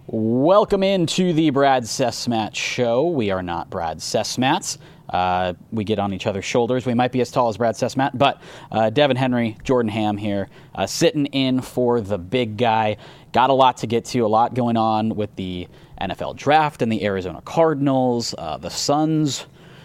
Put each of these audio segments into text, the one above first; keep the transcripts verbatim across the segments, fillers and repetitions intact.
Welcome into the Brad Cesmat Show. We are not Brad Cesmats. Uh, we get on each other's shoulders. We might be as tall as Brad Cesmat, but uh, Devin Henry, Jordan Ham here, uh, sitting in for the big guy. Got a lot to get to, a lot going on with the N F L draft and the Arizona Cardinals, uh, the Suns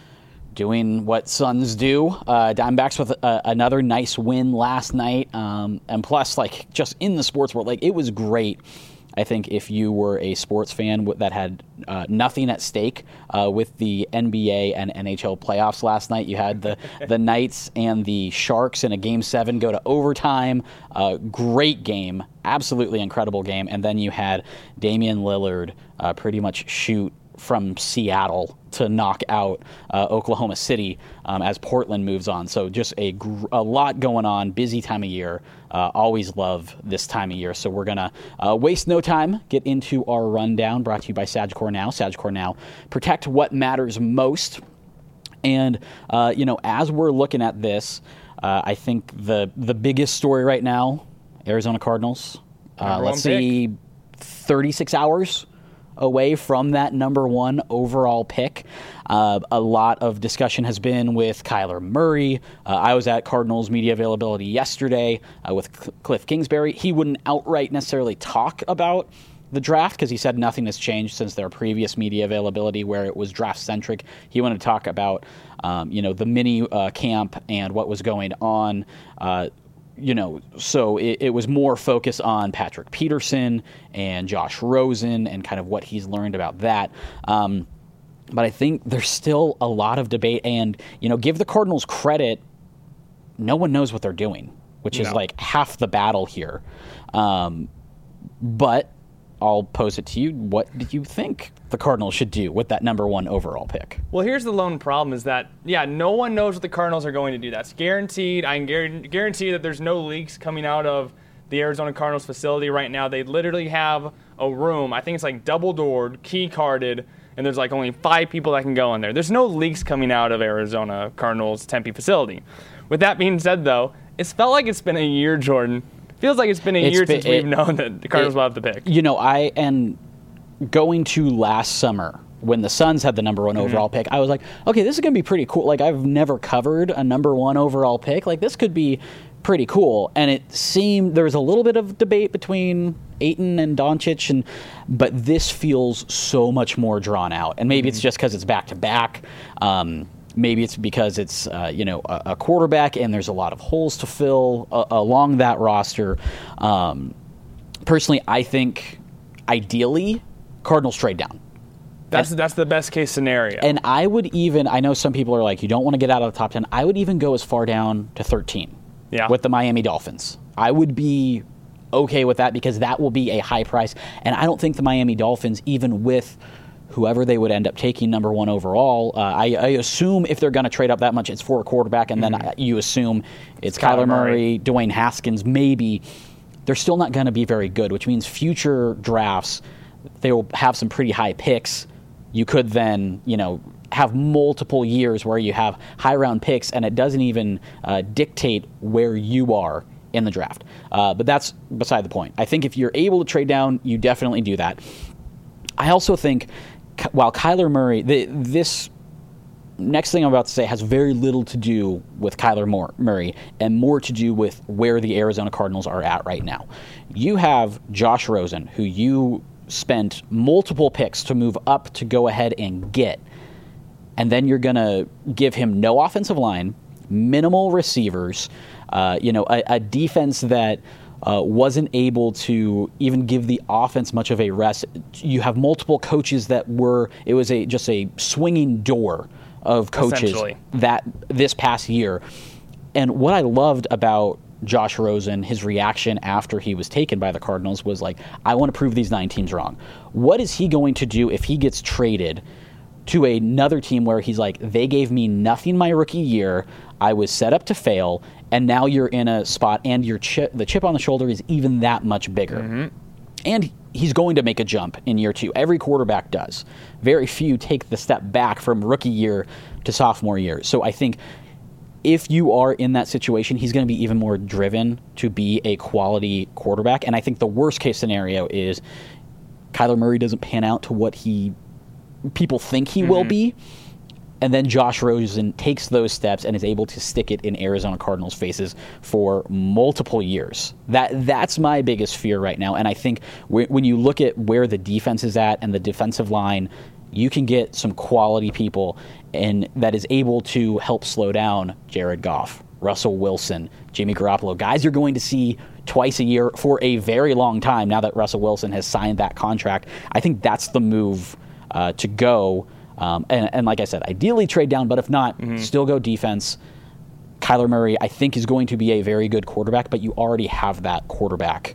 doing what Suns do. Uh, Diamondbacks with a, another nice win last night, um, and plus, like, just in the sports world, like, it was great. I think if you were a sports fan that had uh, nothing at stake uh, with the N B A and N H L playoffs last night, you had the, the Knights and the Sharks in a Game seven go to overtime. Uh, great game, absolutely incredible game. And then you had Damian Lillard uh, pretty much shoot from Seattle to knock out uh, Oklahoma City um, as Portland moves on. So just a, gr- a lot going on, busy time of year. Uh, always love this time of year. So we're going to uh, waste no time, get into our rundown, brought to you by Sagicor Now. Sagicor Now, protect what matters most. And, uh, you know, as we're looking at this, uh, I think the, the biggest story right now, Arizona Cardinals. Uh, let's see, thirty-six hours away from that number one overall pick. Uh, a lot of discussion has been with Kyler Murray. Uh, I was at Cardinals media availability yesterday uh, with Cl- Cliff Kingsbury. He wouldn't outright necessarily talk about the draft because he said nothing has changed since their previous media availability where it was draft-centric. He wanted to talk about um, you know, the mini uh, camp and what was going on. Uh, You know, so it, it was more focused on Patrick Peterson and Josh Rosen and kind of what he's learned about that. Um, but I think there's still a lot of debate. And, you know, give the Cardinals credit. No one knows what they're doing, which no. is like half the battle here. Um, but I'll pose it to you. What do you think the Cardinals should do with that number one overall pick? Well, here's the lone problem is that, yeah, no one knows what the Cardinals are going to do. That's guaranteed. I can guarantee that there's no leaks coming out of the Arizona Cardinals facility right now. They literally have a room, I think it's like double-doored, key-carded, and there's like only five people that can go in there. There's no leaks coming out of Arizona Cardinals Tempe facility. With that being said, though, it's felt like it's been a year, Jordan. Feels like it's been a it's year been, since we've it, known that the Cardinals it, will have the pick. You know, I and going to last summer when the Suns had the number one mm-hmm. overall pick, I was like, okay, this is going to be pretty cool. Like, I've never covered a number one overall pick. Like, this could be pretty cool. And it seemed there was a little bit of debate between Ayton and Doncic, and but this feels so much more drawn out. And maybe mm-hmm. it's just because it's back to back. Um, Maybe it's because it's uh, you know a, a quarterback and there's a lot of holes to fill uh, along that roster. Um, personally, I think ideally Cardinals trade down. That's and, that's the best case scenario. And I would even I know some people are like, you don't want to get out of the top ten. I would even go as far down to thirteen. Yeah. With the Miami Dolphins. I would be okay with that because that will be a high price, and I don't think the Miami Dolphins, even with whoever they would end up taking number one overall, uh, I, I assume if they're going to trade up that much, it's for a quarterback, and mm-hmm. then you assume it's, it's Kyler, Kyler Murray, Murray, Dwayne Haskins, maybe. They're still not going to be very good, which means future drafts, they will have some pretty high picks. You could then, you know, have multiple years where you have high-round picks, and it doesn't even uh, dictate where you are in the draft. Uh, but that's beside the point. I think if you're able to trade down, you definitely do that. I also think while Kyler Murray, the, this next thing I'm about to say has very little to do with Kyler Murray and more to do with where the Arizona Cardinals are at right now. You have Josh Rosen, who you spent multiple picks to move up to go ahead and get, and then you're going to give him no offensive line, minimal receivers, uh, you know, a, a defense that Uh, wasn't able to even give the offense much of a rest. You have multiple coaches that were, it was a just a swinging door of coaches that this past year. And what I loved about Josh Rosen, his reaction after he was taken by the Cardinals was like, I want to prove these nine teams wrong. What is he going to do if he gets traded to another team where he's like, they gave me nothing my rookie year, I was set up to fail, and now you're in a spot and your chip, the chip on the shoulder is even that much bigger. Mm-hmm. And he's going to make a jump in year two. Every quarterback does. Very few take the step back from rookie year to sophomore year. So I think if you are in that situation, he's going to be even more driven to be a quality quarterback. And I think the worst case scenario is Kyler Murray doesn't pan out to what he people think he mm-hmm. will be. And then Josh Rosen takes those steps and is able to stick it in Arizona Cardinals' faces for multiple years. That That's my biggest fear right now. And I think when you look at where the defense is at and the defensive line, you can get some quality people and that is able to help slow down Jared Goff, Russell Wilson, Jimmy Garoppolo, guys you're going to see twice a year for a very long time now that Russell Wilson has signed that contract. I think that's the move uh, to go. Um, and, and like I said, ideally trade down, but if not, mm-hmm. still go defense. Kyler Murray, I think, is going to be a very good quarterback, but you already have that quarterback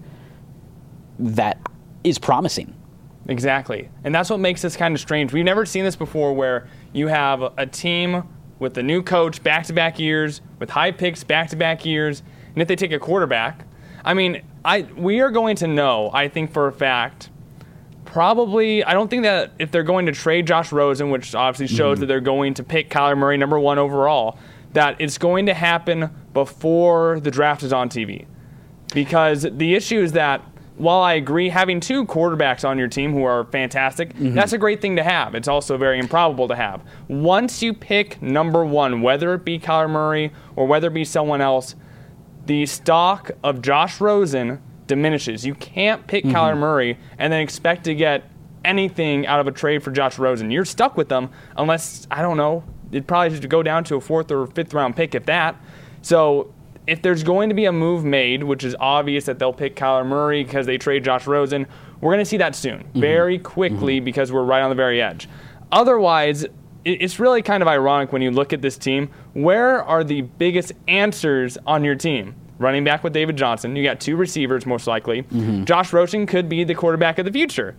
that is promising. Exactly. And that's what makes this kind of strange. We've never seen this before where you have a team with a new coach back-to-back years, with high picks back-to-back years, and if they take a quarterback, I mean, I we are going to know, I think for a fact, probably, I don't think that if they're going to trade Josh Rosen, which obviously shows mm-hmm. that they're going to pick Kyler Murray number one overall, that it's going to happen before the draft is on T V. Because the issue is that, while I agree having two quarterbacks on your team who are fantastic, mm-hmm. that's a great thing to have. It's also very improbable to have. Once you pick number one, whether it be Kyler Murray or whether it be someone else, the stock of Josh Rosen diminishes. You can't pick mm-hmm. Kyler Murray and then expect to get anything out of a trade for Josh Rosen. You're stuck with them unless, I don't know, it'd probably just go down to a fourth or fifth round pick if that. So if there's going to be a move made, which is obvious that they'll pick Kyler Murray because they trade Josh Rosen, we're going to see that soon, mm-hmm. very quickly, mm-hmm. because we're right on the very edge. Otherwise, it's really kind of ironic when you look at this team. Where are the biggest answers on your team? Running back with David Johnson. You got two receivers, most likely. Mm-hmm. Josh Rosen could be the quarterback of the future.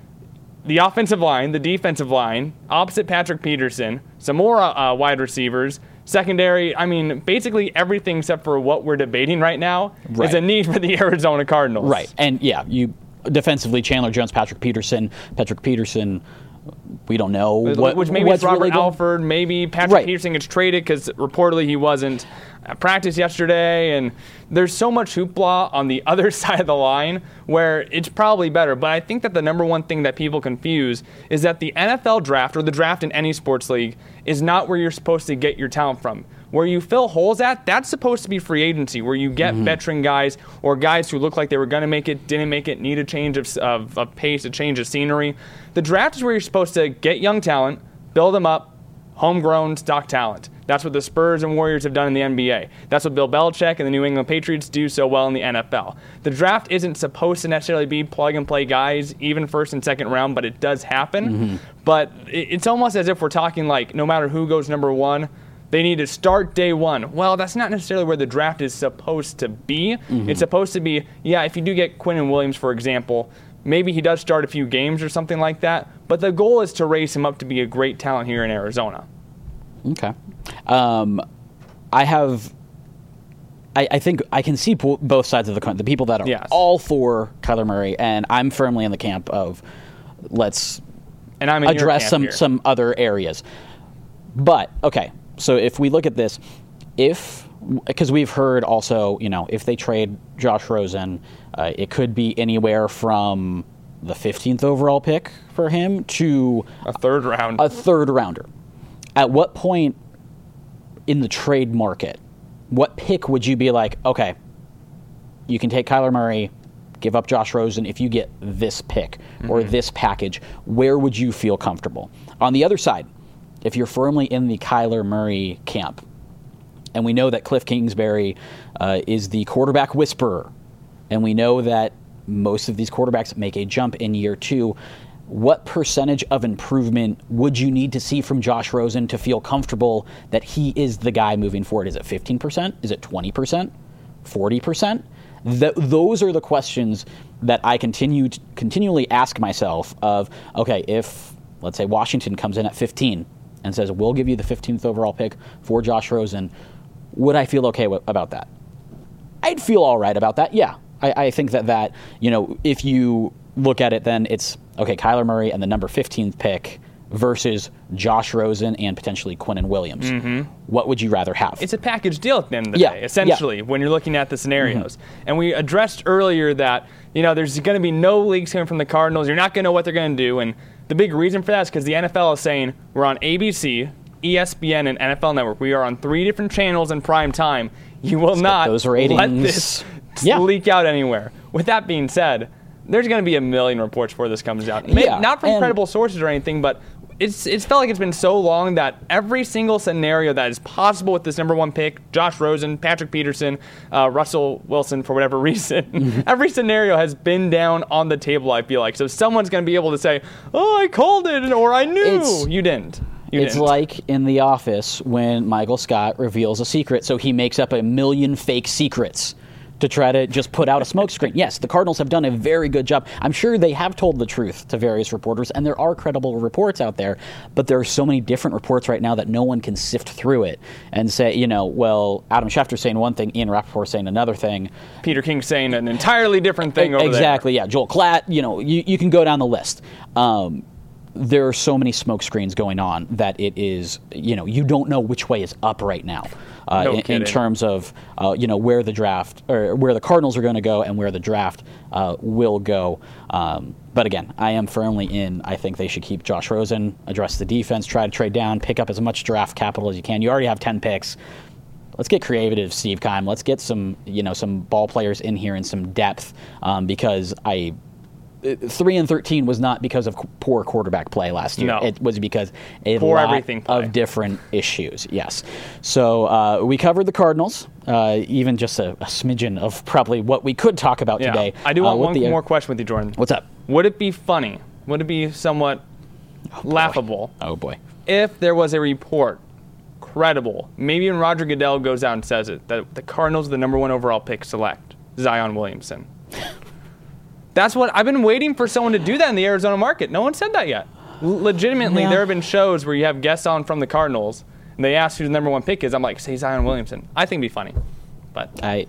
The offensive line, the defensive line, opposite Patrick Peterson, some more uh, wide receivers, secondary. I mean, basically everything except for what we're debating right now right. is a need for the Arizona Cardinals. Right. And yeah, you defensively, Chandler Jones, Patrick Peterson, Patrick Peterson, we don't know what, which maybe it's Robert really Alford, maybe Patrick right. Peterson gets traded because reportedly he wasn't at practice yesterday, and there's so much hoopla on the other side of the line where it's probably better. But I think that the number one thing that people confuse is that the N F L draft, or the draft in any sports league, is not where you're supposed to get your talent from. Where you fill holes at, that's supposed to be free agency, where you get mm-hmm. veteran guys or guys who look like they were going to make it, didn't make it, need a change of, of, of pace, a change of scenery. The draft is where you're supposed to get young talent, build them up, homegrown stock talent. That's what the Spurs and Warriors have done in the N B A. That's what Bill Belichick and the New England Patriots do so well in the N F L. The draft isn't supposed to necessarily be plug-and-play guys, even first and second round, but it does happen. Mm-hmm. But it's almost as if we're talking like no matter who goes number one, they need to start day one. Well, that's not necessarily where the draft is supposed to be. Mm-hmm. It's supposed to be, yeah, if you do get Quinnen Williams, for example, maybe he does start a few games or something like that, but the goal is to raise him up to be a great talent here in Arizona. Okay. Um, I have, I, I think I can see po- both sides of the coin. The people that are yes. all for Kyler Murray, and I'm firmly in the camp of let's and I'm in address some, here. some other areas. But, okay, so if we look at this, if, because we've heard also, you know, if they trade Josh Rosen, uh, it could be anywhere from the fifteenth overall pick for him to a third round. A third rounder. At what point in the trade market, what pick would you be like, okay, you can take Kyler Murray, give up Josh Rosen if you get this pick mm-hmm. or this package? Where would you feel comfortable? On the other side, if you're firmly in the Kyler Murray camp, and we know that Cliff Kingsbury uh, is the quarterback whisperer, and we know that most of these quarterbacks make a jump in year two, what percentage of improvement would you need to see from Josh Rosen to feel comfortable that he is the guy moving forward? Is it fifteen percent? Is it twenty percent? forty percent? Th- those are the questions that I continue to continually ask myself of, okay, if, let's say, Washington comes in at fifteen and says, we'll give you the fifteenth overall pick for Josh Rosen, would I feel okay w- about that? I'd feel all right about that, yeah. I, I think that that, you know, if you look at it, then it's, okay, Kyler Murray and the number fifteenth pick, versus Josh Rosen and potentially Quinnen Williams. Mm-hmm. What would you rather have? It's a package deal at the end of the yeah. day, essentially, yeah. when you're looking at the scenarios. Mm-hmm. And we addressed earlier that, you know, there's going to be no leaks coming from the Cardinals. You're not going to know what they're going to do. And the big reason for that is because the N F L is saying we're on A B C, E S P N, and N F L Network. We are on three different channels in prime time. You will Let's not those ratings. let this yeah. leak out anywhere. With that being said, there's going to be a million reports before this comes out. Yeah, not from and credible sources or anything, but it's it's felt like it's been so long that every single scenario that is possible with this number one pick, Josh Rosen, Patrick Peterson, uh, Russell Wilson, for whatever reason, mm-hmm. every scenario has been down on the table, I feel like. So someone's going to be able to say, oh, I called it, or I knew. It's, you didn't. You it's didn't. like in The Office when Michael Scott reveals a secret, so he makes up a million fake secrets to try to just put out a smokescreen. Yes, the Cardinals have done a very good job. I'm sure they have told the truth to various reporters, and there are credible reports out there, but there are so many different reports right now that no one can sift through it and say, you know, well, Adam Schefter's saying one thing, Ian Rappaport saying another thing. Peter King saying an entirely different thing over exactly, there. Exactly, yeah. Joel Klatt, you know, you, you can go down the list. Um, there are so many smoke screens going on that it is, you know, you don't know which way is up right now. Uh, no in, kidding. in terms of, uh, you know, where the draft, or where the Cardinals are going to go and where the draft uh, will go. Um, but again, I am firmly in. I think they should keep Josh Rosen, address the defense, try to trade down, pick up as much draft capital as you can. You already have ten picks. Let's get creative, Steve Keim. Let's get some, you know, some ball players in here and some depth, um, because I. Three and thirteen was not because of poor quarterback play last year. No. It was because a poor lot everything play. of different issues. Yes. So uh, we covered the Cardinals, uh, even just a, a smidgen of probably what we could talk about yeah. today. I do want uh, one the, more question with you, Jordan. What's up? Would it be funny? Would it be somewhat oh, laughable? Oh boy. If there was a report, credible, maybe even Roger Goodell goes out and says it, that the Cardinals, the number one overall pick, select Zion Williamson. That's what I've been waiting for someone to do that in the Arizona market. No one said that yet. L- legitimately, yeah. There have been shows where you have guests on from the Cardinals, and they ask who the number one pick is. I'm like, say Zion Williamson. I think it'd be funny, but I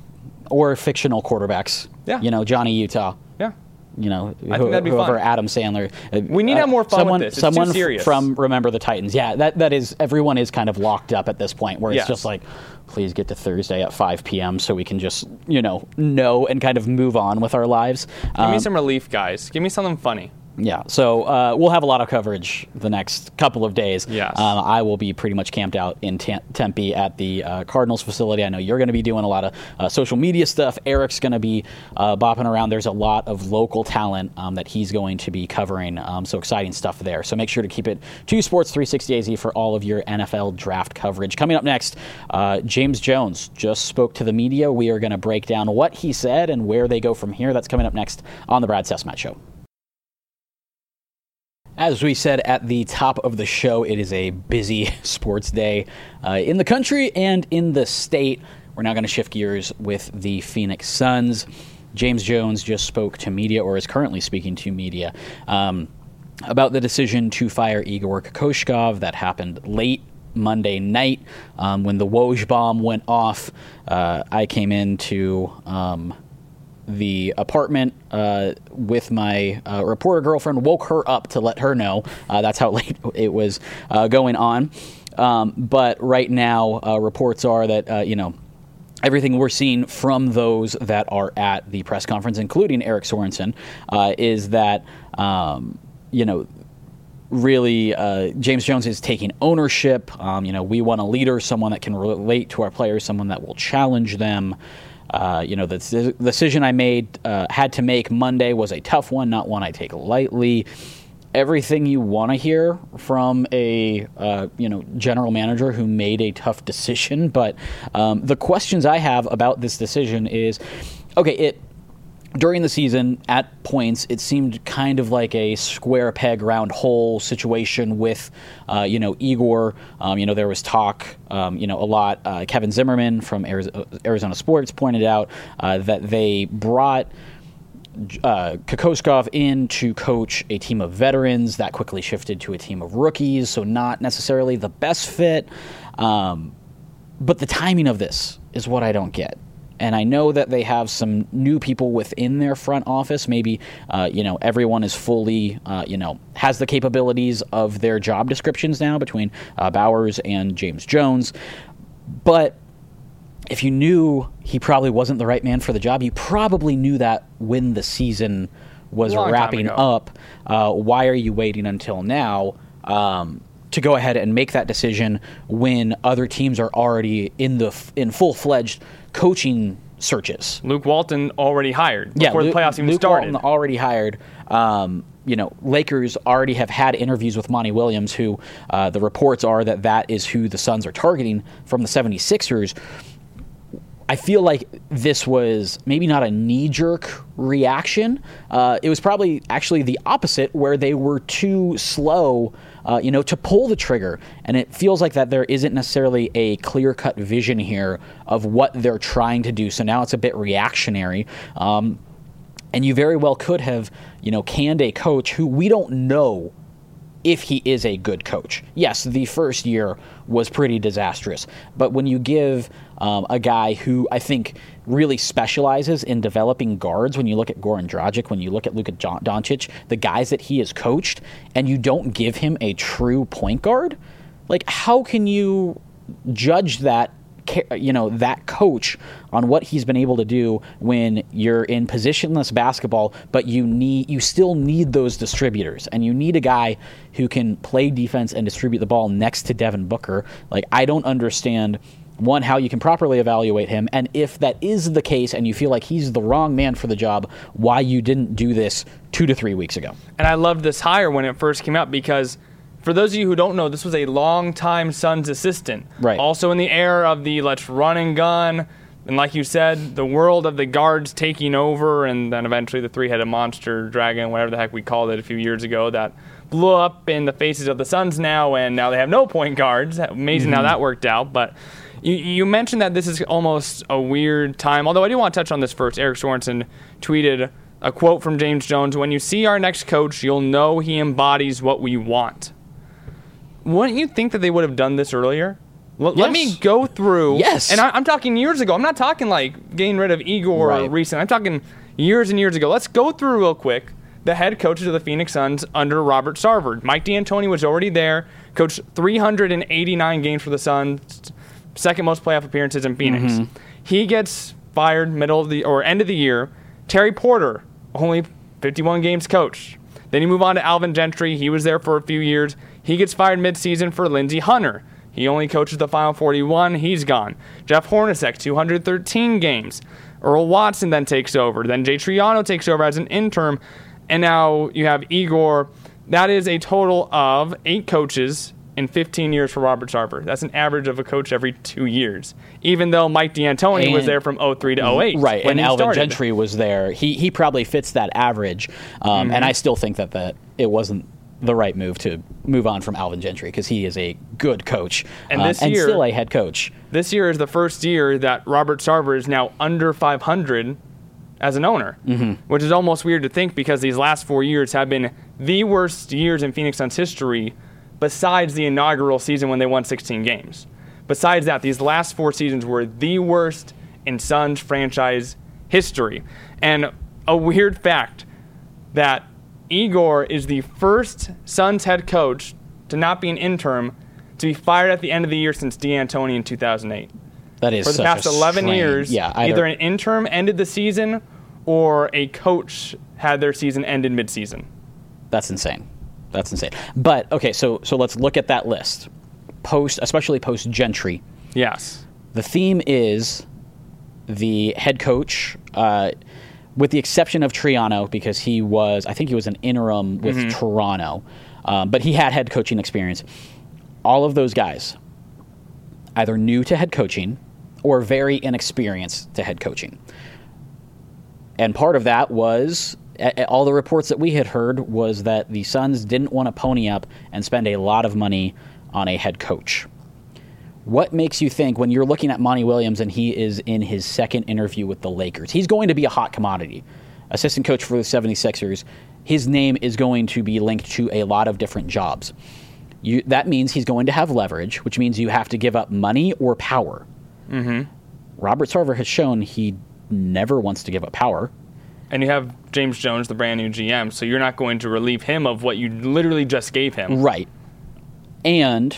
or fictional quarterbacks. Yeah. You know, Johnny Utah. Yeah. You know, I think that'd be whoever fun. Adam Sandler. We need to uh, have more fun someone, with this. It's someone too serious. from Remember the Titans. Yeah, that that is. Everyone is kind of locked up at this point, where it's yes. just like, please get to Thursday at five p.m. so we can just, you know, know and kind of move on with our lives. Give um, me some relief, guys. Give me something funny. Yeah, so uh, we'll have a lot of coverage the next couple of days. Yes. Um, I will be pretty much camped out in Tem- Tempe at the uh, Cardinals facility. I know you're going to be doing a lot of uh, social media stuff. Eric's going to be uh, bopping around. There's a lot of local talent um, that he's going to be covering, um, so exciting stuff there. So make sure to keep it to Sports three sixty A Z for all of your N F L draft coverage. Coming up next, uh, James Jones just spoke to the media. We are going to break down what he said and where they go from here. That's coming up next on the Brad Sesmat Show. As we said at the top of the show, it is a busy sports day uh, in the country and in the state. We're now going to shift gears with the Phoenix Suns. James Jones just spoke to media, or is currently speaking to media, um, about the decision to fire Igor Kokoshkov that happened late Monday night um, when the Woj bomb went off. Uh, I came into Um, the apartment uh, with my uh, reporter girlfriend, woke her up to let her know. Uh, that's how late it was uh, going on. Um, but right now, uh, reports are that, uh, you know, everything we're seeing from those that are at the press conference, including Eric Sorensen, uh, is that, um, you know, really uh, James Jones is taking ownership. Um, you know, we want a leader, someone that can relate to our players, someone that will challenge them. Uh, you know, the, the decision I made, uh, had to make Monday was a tough one, not one I take lightly. Everything you want to hear from a, uh, you know, general manager who made a tough decision. But um, the questions I have about this decision is, okay, it during the season, at points, it seemed kind of like a square peg, round hole situation with, uh, you know, Igor. Um, you know, there was talk, um, you know, a lot. Uh, Kevin Zimmerman from Arizona Sports pointed out uh, that they brought uh, Kokoshkov in to coach a team of veterans. That quickly shifted to a team of rookies, so not necessarily the best fit. Um, but the timing of this is what I don't get. And I know that they have some new people within their front office. Maybe, uh, you know, everyone is fully, uh, you know, has the capabilities of their job descriptions now between uh, Bowers and James Jones. But if you knew he probably wasn't the right man for the job, you probably knew that when the season was wrapping up. Uh, why are you waiting until now um, to go ahead and make that decision when other teams are already in the f- in full-fledged coaching searches? Luke Walton already hired before yeah, the Luke, playoffs even Luke started. Walton already hired. Um, you know, Lakers already have had interviews with Monty Williams, who uh, the reports are that that is who the Suns are targeting from the seventy-sixers. I feel like this was maybe not a knee-jerk reaction. Uh, it was probably actually the opposite, where they were too slow, uh, you know, to pull the trigger. And it feels like that there isn't necessarily a clear-cut vision here of what they're trying to do. So now it's a bit reactionary. Um, and you very well could have, you know, canned a coach who we don't know if he is a good coach. Yes, the first year was pretty disastrous, but when you give um, a guy who I think really specializes in developing guards, when you look at Goran Dragic, when you look at Luka Doncic, the guys that he has coached, and you don't give him a true point guard, like how can you judge that, you know, that coach on what he's been able to do when you're in positionless basketball, but you need you still need those distributors, and you need a guy who can play defense and distribute the ball next to Devin Booker. Like, I don't understand, one, how you can properly evaluate him, and if that is the case and you feel like he's the wrong man for the job, why you didn't do this two to three weeks ago. And I loved this hire when it first came out, because for those of you who don't know, this was a long-time Suns assistant. Right. Also in the era of the let's run and gun, and like you said, the world of the guards taking over, and then eventually the three-headed monster, dragon, whatever the heck we called it a few years ago, that blew up in the faces of the Suns now, and now they have no point guards. Amazing mm-hmm. how that worked out. But you, you mentioned that this is almost a weird time, although I do want to touch on this first. Eric Sorensen tweeted a quote from James Jones: "When you see our next coach, you'll know he embodies what we want." Wouldn't you think that they would have done this earlier? L- yes. Let me go through. Yes. And I, I'm talking years ago. I'm not talking like getting rid of Igor right. or recent. I'm talking years and years ago. Let's go through real quick the head coaches of the Phoenix Suns under Robert Sarver. Mike D'Antoni was already there, coached three hundred eighty-nine games for the Suns, second most playoff appearances in Phoenix. Mm-hmm. He gets fired middle of the or end of the year. Terry Porter, only fifty-one games coached. Then you move on to Alvin Gentry. He was there for a few years. He gets fired midseason for Lindsey Hunter. He only coaches the final forty-one. He's gone. Jeff Hornacek, two hundred thirteen games. Earl Watson then takes over. Then Jay Triano takes over as an interim. And now you have Igor. That is a total of eight coaches in fifteen years for Robert Sarver. That's an average of a coach every two years. Even though Mike D'Antoni and, was there from oh three to oh eight. Right, when and Alvin started. Gentry was there. He he probably fits that average. Um, mm-hmm. And I still think that, that it wasn't the right move to move on from Alvin Gentry, because he is a good coach and, this um, year, and still a head coach. This year is the first year that Robert Sarver is now under five hundred as an owner, mm-hmm. which is almost weird to think, because these last four years have been the worst years in Phoenix Suns history, besides the inaugural season when they won sixteen games. Besides that, these last four seasons were the worst in Suns franchise history. And a weird fact, that Igor is the first Suns head coach to not be an interim to be fired at the end of the year since D'Antoni in two thousand eight. That is for the such past a eleven strange, years. Yeah, either, either an interim ended the season, or a coach had their season ended midseason. That's insane. That's insane. But okay, so so let's look at that list. Post, especially post Gentry. Yes. The theme is the head coach, uh, with the exception of Triano, because he was, I think he was an interim with mm-hmm. Toronto, um, but he had head coaching experience. All of those guys, either new to head coaching or very inexperienced to head coaching. And part of that was, all the reports that we had heard was that the Suns didn't want to pony up and spend a lot of money on a head coach. What makes you think, when you're looking at Monty Williams and he is in his second interview with the Lakers, he's going to be a hot commodity, assistant coach for the seventy-sixers, his name is going to be linked to a lot of different jobs. You, that means he's going to have leverage, which means you have to give up money or power. Mm-hmm. Robert Sarver has shown he never wants to give up power. And you have James Jones, the brand new G M, so you're not going to relieve him of what you literally just gave him. Right. And,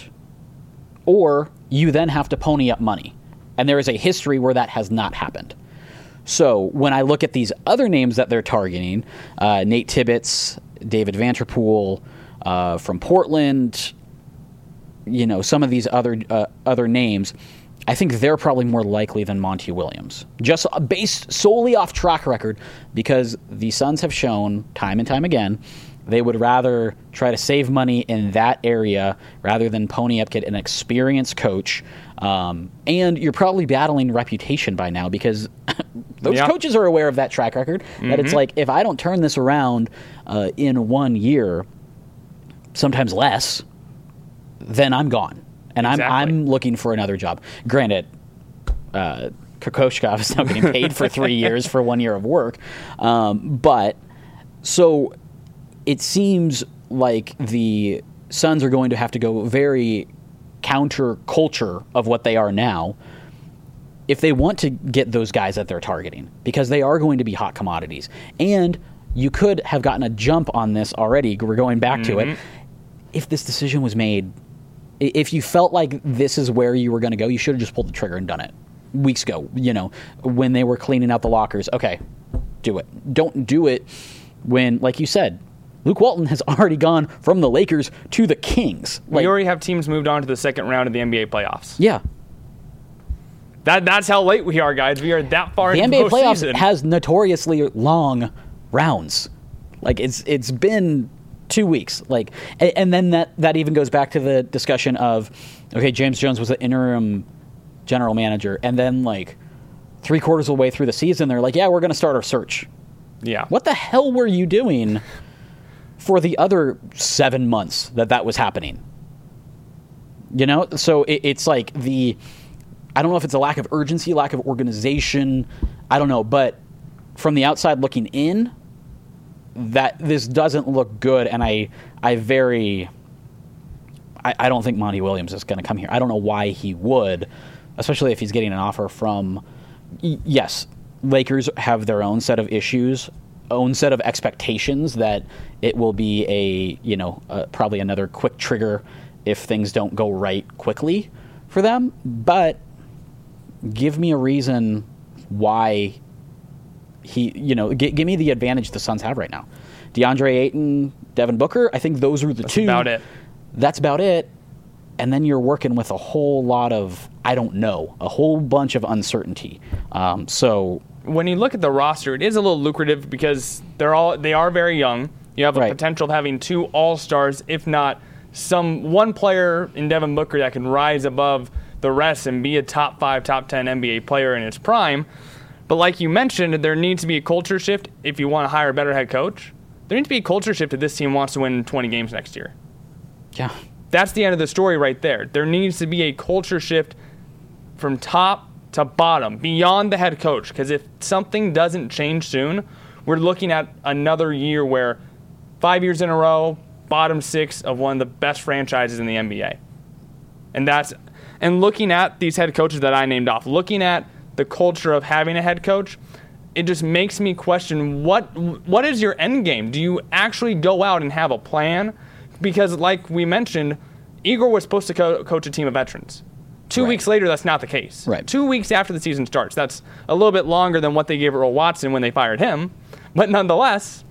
or you then have to pony up money. And there is a history where that has not happened. So when I look at these other names that they're targeting, uh, Nate Tibbetts, David Vanterpool uh, from Portland, you know, some of these other uh, other names, I think they're probably more likely than Monty Williams, just based solely off track record, because the Suns have shown time and time again they would rather try to save money in that area rather than pony up, get an experienced coach. Um, and you're probably battling reputation by now because those yeah. coaches are aware of that track record, mm-hmm. that it's like, if I don't turn this around uh, in one year, sometimes less, then I'm gone. And exactly. I'm I'm looking for another job. Granted, uh, Kokoshkov is now getting paid for three years for one year of work. Um, but, so it seems like the Suns are going to have to go very counter-culture of what they are now if they want to get those guys that they're targeting, because they are going to be hot commodities. And you could have gotten a jump on this already. We're going back mm-hmm. to it. If this decision was made, if you felt like this is where you were going to go, you should have just pulled the trigger and done it weeks ago, you know, when they were cleaning out the lockers. Okay, do it. Don't do it when, like you said, Luke Walton has already gone from the Lakers to the Kings. Like, we already have teams moved on to the second round of the N B A playoffs. Yeah. That That's how late we are, guys. We are that far the into the N B A playoffs season. Has notoriously long rounds. Like, it's it's been two weeks. Like, and, and then that, that even goes back to the discussion of, okay, James Jones was the interim general manager, and then, like, three quarters of the way through the season, they're like, yeah, we're going to start our search. Yeah. What the hell were you doing for the other seven months that that was happening? You know? So it, it's like the, I don't know if it's a lack of urgency, lack of organization, I don't know, but from the outside looking in, that this doesn't look good, and I I very, I, I don't think Monty Williams is going to come here. I don't know why he would, especially if he's getting an offer from, yes, Lakers have their own set of issues, own set of expectations that it will be a, you know, uh, probably another quick trigger if things don't go right quickly for them. But give me a reason why he, you know, g- give me the advantage the Suns have right now. DeAndre Ayton, Devin Booker, I think those are the That's two. That's about it. That's about it. And then you're working with a whole lot of, I don't know, a whole bunch of uncertainty. Um, so when you look at the roster, it is a little lucrative because they're all they are very young. You have a right. potential of having two all-stars, if not some one player in Devin Booker that can rise above the rest and be a top five, top ten N B A player in his prime. But like you mentioned, there needs to be a culture shift if you want to hire a better head coach. There needs to be a culture shift if this team wants to win twenty games next year. Yeah. That's the end of the story right there. There needs to be a culture shift from top to bottom, beyond the head coach. Because if something doesn't change soon, we're looking at another year where five years in a row, bottom six of one of the best franchises in the N B A. And that's and looking at these head coaches that I named off, looking at the culture of having a head coach, it just makes me question what what is your end game? Do you actually go out and have a plan? Because like we mentioned, Igor was supposed to co- coach a team of veterans. Two right. weeks later, that's not the case. Right. Two weeks after the season starts. That's a little bit longer than what they gave Earl Watson when they fired him. But nonetheless,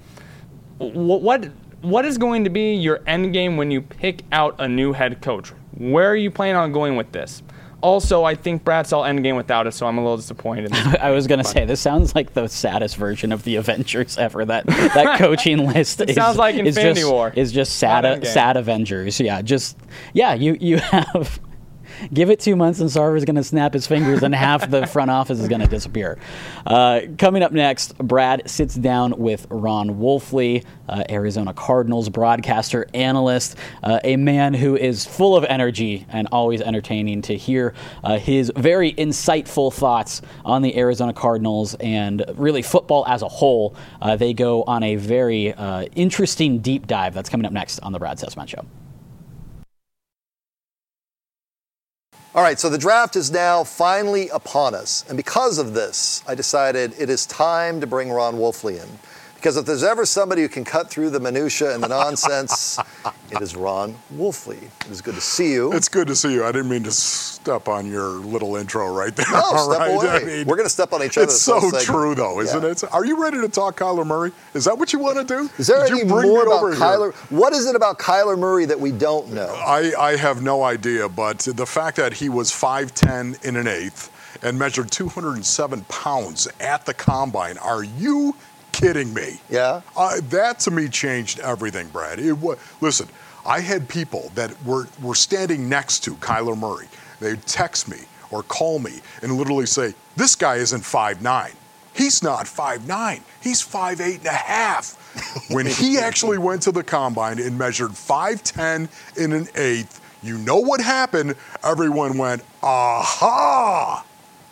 what what is going to be your end game when you pick out a new head coach? Where are you planning on going with this? Also, I think Brad saw Endgame without us, so I'm a little disappointed. I was going to say, this sounds like the saddest version of the Avengers ever. That that coaching list it is, sounds like is Infinity just, War. is just sad, sad Avengers. Yeah, just, yeah, you, you have... Give it two months and Sarver's going to snap his fingers and half the front office is going to disappear. Uh, coming up next, Brad sits down with Ron Wolfley, uh, Arizona Cardinals broadcaster, analyst, uh, a man who is full of energy and always entertaining to hear uh, his very insightful thoughts on the Arizona Cardinals and really football as a whole. Uh, they go on a very uh, interesting deep dive. That's coming up next on the Brad Sessman Show. All right, so the draft is now finally upon us. And because of this, I decided it is time to bring Ron Wolfley in. Because if there's ever somebody who can cut through the minutia and the nonsense, it is Ron Wolfley. It is good to see you. It's good to see you. I didn't mean to step on your little intro right there. No, step right? away. I mean, We're going to step on each other. It's so true, though, isn't yeah. it? Are you ready to talk Kyler Murray? Is that what you want to do? Is there Did any you bring more it about over Kyler? here? What is it about Kyler Murray that we don't know? I, I have no idea, but the fact that he was five ten in an eighth and measured two hundred seven pounds at the combine, are you kidding me? Yeah? Uh, that, to me, changed everything, Brad. It was, listen, I had people that were, were standing next to Kyler Murray. They'd text me or call me and literally say, this guy isn't five nine. He's not five nine. He's five eight and a half. When he actually went to the combine and measured five ten in an eighth, you know what happened? Everyone went, aha!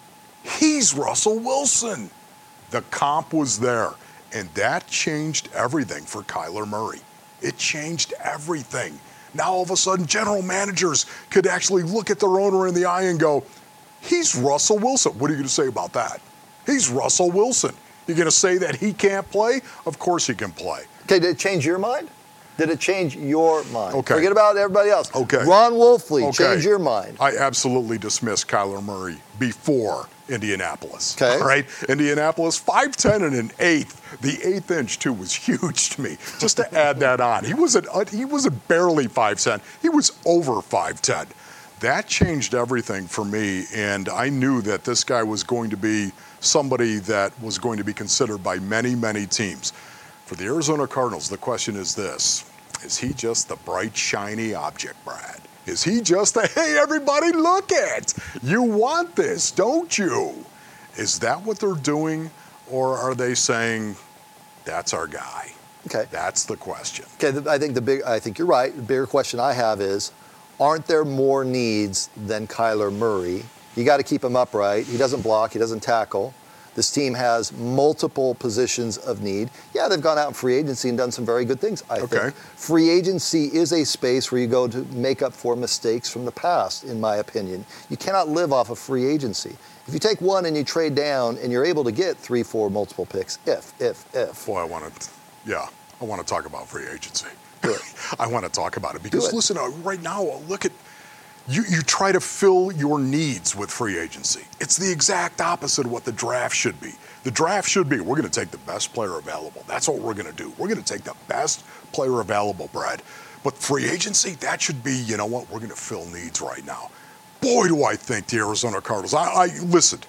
He's Russell Wilson. The comp was there. And that changed everything for Kyler Murray. It changed everything. Now, all of a sudden, general managers could actually look at their owner in the eye and go, he's Russell Wilson. What are you going to say about that? He's Russell Wilson. You're going to say that he can't play? Of course he can play. Okay, did it change your mind? Did it change your mind? Okay. Forget about everybody else. Okay. Ron Wolfley, Okay. change your mind. I absolutely dismissed Kyler Murray before Indianapolis. Okay. All right? Indianapolis, five ten and an eighth. The eighth inch, too, was huge to me. Just to add that on. He wasn't, he wasn't barely five ten. He was over five ten. That changed everything for me, and I knew that this guy was going to be somebody that was going to be considered by many, many teams. For the Arizona Cardinals, the question is this. Is he just the bright, shiny object, Brad? Is he just the, hey, everybody, look at? You want this, don't you? Is that what they're doing, or are they saying, that's our guy? Okay. That's the question. Okay, the, I think the big. I think you're right. The bigger question I have is, aren't there more needs than Kyler Murray? You got to keep him upright. He doesn't block. He doesn't tackle. This team has multiple positions of need. Yeah, they've gone out in free agency and done some very good things, I Okay. think. Free agency is a space where you go to make up for mistakes from the past, in my opinion. You cannot live off of free agency. If you take one and you trade down and you're able to get three, four multiple picks, if, if, if. Boy, I want to, yeah, I want to talk about free agency. Do it. I want to talk about it because, it. listen, uh, right now, uh, look at, you, you try to fill your needs with free agency. It's the exact opposite of what the draft should be. The draft should be, we're going to take the best player available. That's what we're going to do. We're going to take the best player available, Brad. But free agency, that should be, you know what, we're going to fill needs right now. Boy, do I think the Arizona Cardinals, I, I listen,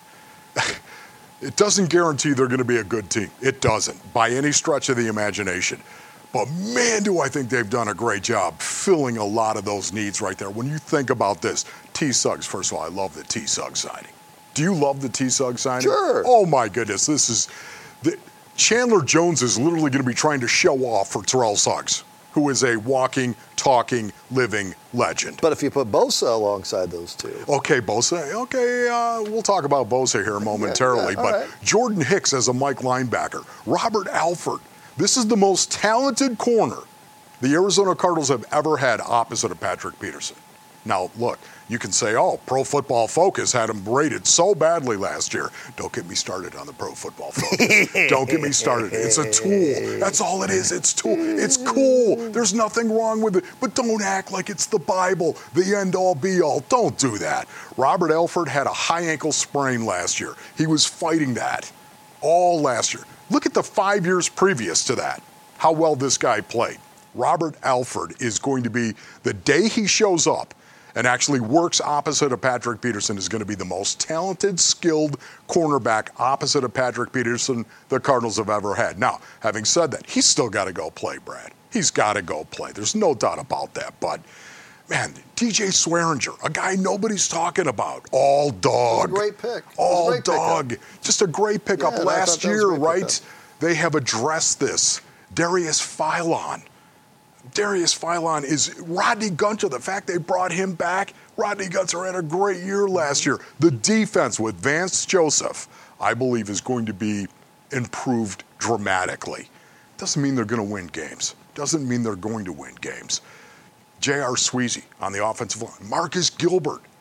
it doesn't guarantee they're going to be a good team. It doesn't, by any stretch of the imagination. But man, do I think they've done a great job filling a lot of those needs right there. When you think about this, T. Suggs, first of all, I love the T. Suggs signing. Do you love the T. Suggs signing? Sure. Oh, my goodness. This is the, Chandler Jones is literally going to be trying to show off for Terrell Suggs, who is a walking, talking, living legend. But if you put Bosa alongside those two. Okay, Bosa. Okay, uh, we'll talk about Bosa here momentarily. yeah, all but right. Jordan Hicks as a Mike linebacker. Robert Alford. This is the most talented corner the Arizona Cardinals have ever had opposite of Patrick Peterson. Now, look, you can say, oh, Pro Football Focus had him rated so badly last year. Don't get me started on the Pro Football Focus. Don't get me started. It's a tool. That's all it is. It's tool. It's cool. There's nothing wrong with it. But don't act like it's the Bible, the end-all, be-all. Don't do that. Robert Alford had a high ankle sprain last year. He was fighting that all last year. Look at the five years previous to that, how well this guy played. Robert Alford is going to be, the day he shows up and actually works opposite of Patrick Peterson, is going to be the most talented, skilled cornerback opposite of Patrick Peterson the Cardinals have ever had. Now, having said that, he's still got to go play, Brad. He's got to go play. There's no doubt about that. But, man, D J Swearinger, a guy nobody's talking about. All dog. It was a great pick. It was a All great dog. pickup. Just a great pickup. Yeah, I Last thought that was a year, great right, pickup. they have addressed this. Darius Philon. Darius Philon is Rodney Gunter. The fact they brought him back, Rodney Gunter had a great year last year. The defense with Vance Joseph, I believe, is going to be improved dramatically. Doesn't mean they're going to win games. Doesn't mean they're going to win games. J R. Sweezy on the offensive line. Marcus Gilbert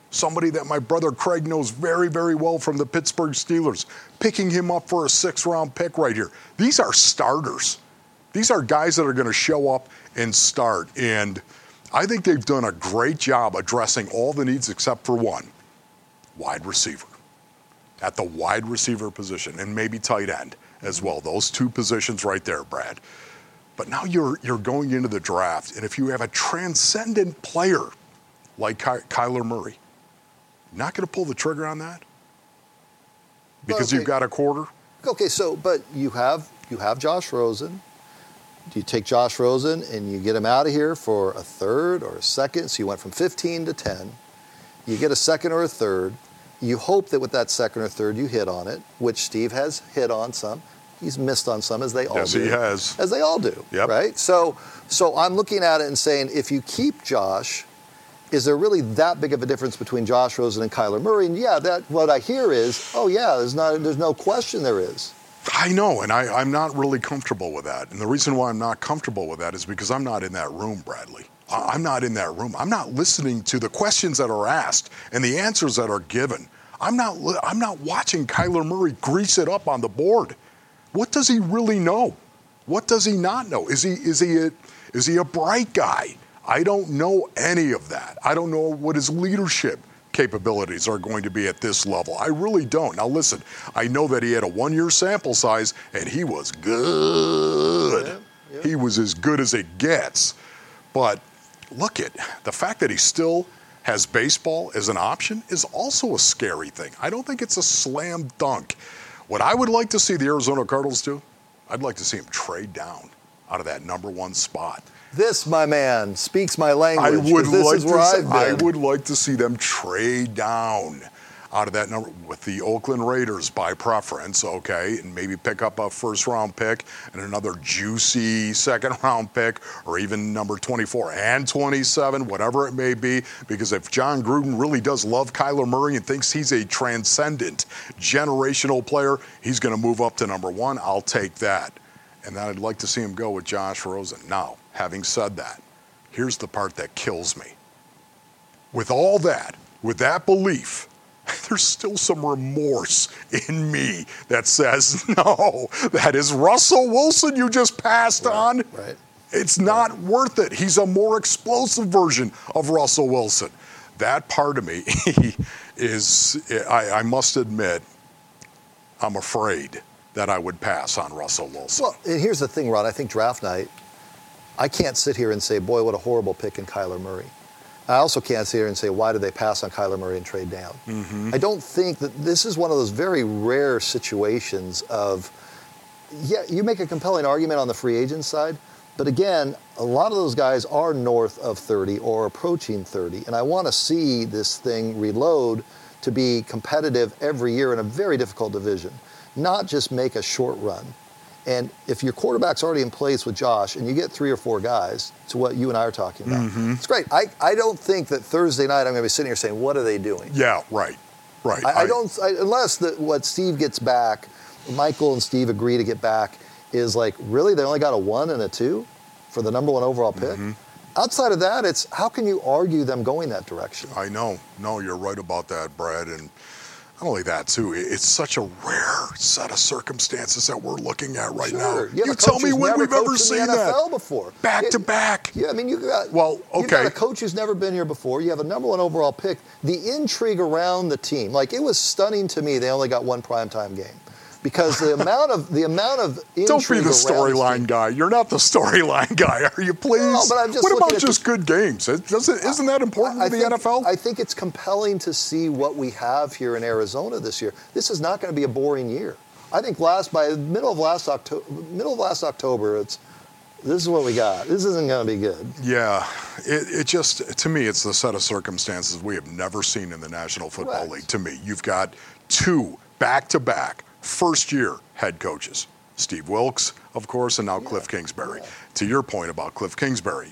somebody that my brother Craig knows very, very well from the Pittsburgh Steelers, picking him up for a six-round pick right here. These are starters. These are guys that are going to show up and start. And I think they've done a great job addressing all the needs except for one, wide receiver. At the wide receiver position, and maybe tight end as well. Those two positions right there, Brad. But now you're you're going into the draft, and if you have a transcendent player like Ky- Kyler Murray, you're not going to pull the trigger on that? Because okay. you've got a quarter? Okay, so, but you have you have Josh Rosen. Do you take Josh Rosen and you get him out of here for a third or a second? So you went from fifteen to ten. You get a second or a third. You hope that with that second or third you hit on it, which Steve has hit on some. He's missed on some, as they all yes, do. Yes, he has. As they all do, yep. right? So, so I'm looking at it and saying, if you keep Josh, is there really that big of a difference between Josh Rosen and Kyler Murray? And yeah, that what I hear is, oh yeah, there's not, there's no question there is. I know, and I, I'm not really comfortable with that. And the reason why I'm not comfortable with that is because I'm not in that room, Bradley. I'm not in that room. I'm not listening to the questions that are asked and the answers that are given. I'm not I'm not watching Kyler Murray grease it up on the board. What does he really know? What does he not know? Is he is he a, is he a bright guy? I don't know any of that. I don't know what his leadership capabilities are going to be at this level. I really don't. Now listen, I know that he had a one-year sample size and he was good. Yeah, yeah. He was as good as it gets. But look at the fact that he still has baseball as an option is also a scary thing. I don't think it's a slam dunk. What I would like to see the Arizona Cardinals do, I'd like to see him trade down out of that number one spot. This, my man, speaks my language. I would this like is where to. I've been. I would like to see them trade down out of that number with the Oakland Raiders by preference, okay, and maybe pick up a first-round pick and another juicy second-round pick, or even number twenty-four and twenty-seven, whatever it may be, because if John Gruden really does love Kyler Murray and thinks he's a transcendent, generational player, he's going to move up to number one. I'll take that. And then I'd like to see him go with Josh Rosen. Now, having said that, here's the part that kills me. With all that, with that belief, there's still some remorse in me that says, no, that is Russell Wilson you just passed right, on. Right. It's not right. worth it. He's a more explosive version of Russell Wilson. That part of me is, I, I must admit, I'm afraid that I would pass on Russell Wilson. Well, and here's the thing, Ron. I think draft night, I can't sit here and say, boy, what a horrible pick in Kyler Murray. I also can't sit here and say, why did they pass on Kyler Murray and trade down? Mm-hmm. I don't think that this is one of those very rare situations of, yeah, you make a compelling argument on the free agent side, but again, a lot of those guys are north of thirty or approaching thirty, and I want to see this thing reload to be competitive every year in a very difficult division, not just make a short run. And if your quarterback's already in place with Josh and you get three or four guys, to what you and I are talking about, mm-hmm. it's great. I, I don't think that Thursday night I'm going to be sitting here saying, what are they doing? Yeah, right, right. I, I don't, I, unless the, what Steve gets back, Michael and Steve agree to get back, is like, really, they only got a one and a two for the number one overall pick? Mm-hmm. Outside of that, it's how can you argue them going that direction? I know. No, you're right about that, Brad. And not only that, too, it's such a rare set of circumstances that we're looking at right sure. now. You, you tell me when we've ever seen that. N F L that. before. Back yeah, to back. Yeah, I mean, you got, well, okay. you got a coach who's never been here before. You have a number one overall pick. The intrigue around the team, like it was stunning to me they only got one primetime game. Because the amount of the amount of intrigue Don't be the storyline guy. You're not the storyline guy, are you? Please. No, but I'm just what about at just the, good games? It doesn't, isn't that important I, I to the think, N F L? I think it's compelling to see what we have here in Arizona this year. This is not going to be a boring year. I think last by the middle of last October, middle of last October, it's this is what we got. This isn't going to be good. Yeah, it, it just to me it's the set of circumstances we have never seen in the National Football Correct. League. To me, you've got two back-to-back first-year head coaches, Steve Wilks, of course, and now yeah. Cliff Kingsbury. Yeah. To your point about Cliff Kingsbury,